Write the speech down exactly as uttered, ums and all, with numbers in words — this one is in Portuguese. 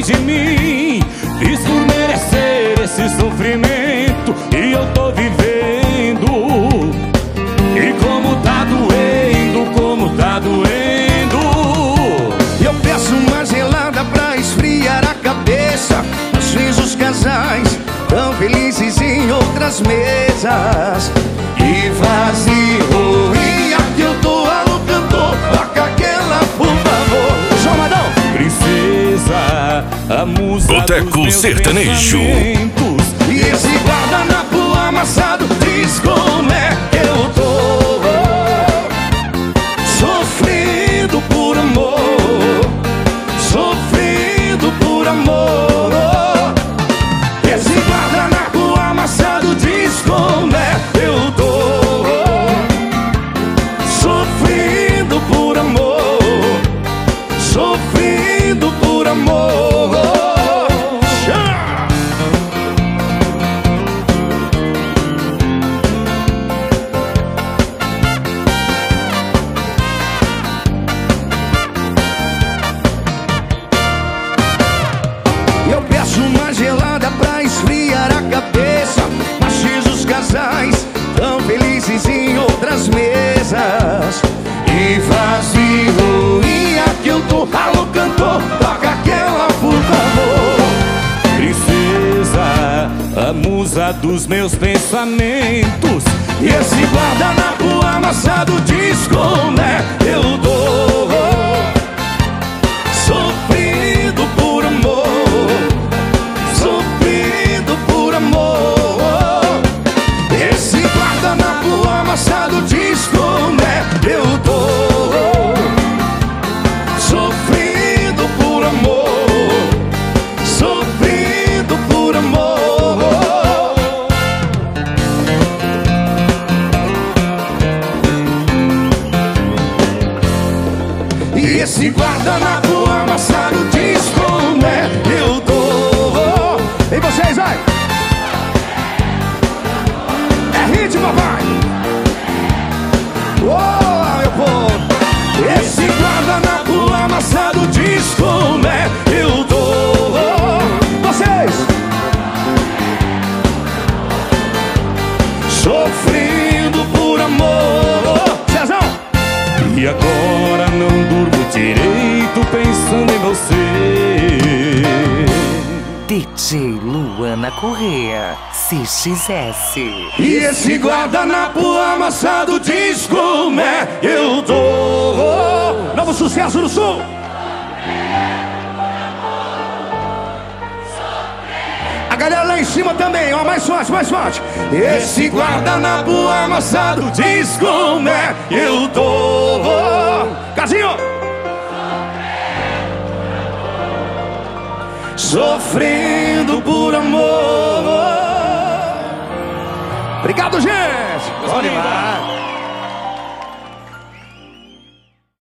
de mim. Fiz por merecer esse sofrimento e eu tô vivendo. E como tá doendo, como tá doendo. Eu peço uma gelada pra esfriar a cabeça. Às vezes os casais tão felizes em outras mesas. E vazio, e aqui eu tô alô cantor. Toca aquela, por favor. João Madão. Princesa, a musa Boteco dos meus Sertanejo. pensamentos. E esse guardanapo amassado diz como é que eu tô. Sofrendo por amor, sofrendo por amor. Esse guardanapo amassado diz como é que eu tô. Sofrendo por amor, sofrendo por amor. Eu peço uma gelada pra esfriar a cabeça. Mas os casais tão felizes em outras mesas. E vazio, e aqui eu tô, alô cantor. Toca aquela, por favor. Princesa, a musa dos meus pensamentos. E esse guardanapo amassado diz como é eu dou. Sofrendo por amor, sofrendo por amor. Esse guardanapo amassado diz como é eu dou. Sofrendo por amor, sofrendo por amor. E esse guardanapo amassado diz como é que eu tô. E vocês, vai! É ritmo, papai! Uou, meu povo! Esse guardanapo amassado diz como é que eu tô. Vocês! Sofrendo por amor. Cezão! E agora não durmo direito pensando em você. D J Luana Correa, C X S. E esse guardanapo amassado diz como é que eu tô. Novo sucesso do Sul. A galera lá em cima também, ó, mais forte, mais forte. Esse guardanapo amassado diz como é que eu tô. Casinho. Sofrendo por amor. Obrigado, gente. Bom demais.